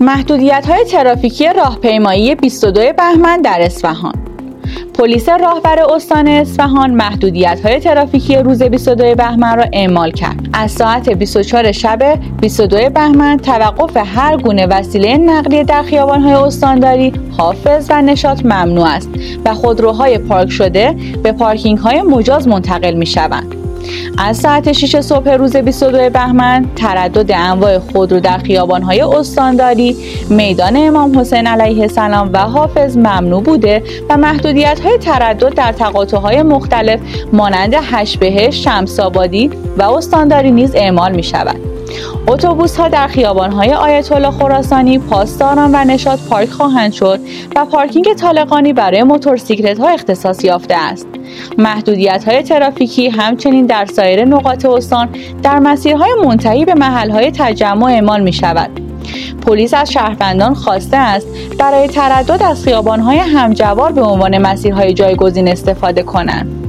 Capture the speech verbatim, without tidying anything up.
محدودیت‌های ترافیکی راهپیمایی بیست و دو بهمن در اصفهان. پلیس راهبر استان اصفهان محدودیت‌های ترافیکی روز بیست و دو بهمن را اعمال کرد. از ساعت بیست و چهار شب بیست و دو بهمن توقف هر گونه وسیله نقلیه در خیابان‌های استانداری، حافظ و نشاط ممنوع است و خودروهای پارک شده به پارکینگ‌های مجاز منتقل می‌شوند. از ساعت شش صبح روز بیست و دو بهمن تردد انواع خودرو در خیابان‌های استانداری، میدان امام حسین علیه السلام و حافظ ممنوع بوده و محدودیت‌های تردد در تقاطع‌های مختلف مانند هشت بهشت، شمس‌آبادی و استانداری نیز اعمال می‌شود. اتوبوس‌ها در خیابان‌های آیت الله خراسانی، پاسداران و نشاط پارک خواهند شد و پارکینگ طالقانی برای موتورسیکلت‌ها اختصاص یافته است. محدودیت‌های ترافیکی همچنین در سایر نقاط استان در مسیرهای منتهی به محل‌های تجمع اعمال می‌شود. پلیس از شهروندان خواسته است برای تردد از خیابان‌های همجوار به عنوان مسیرهای جایگزین استفاده کنند.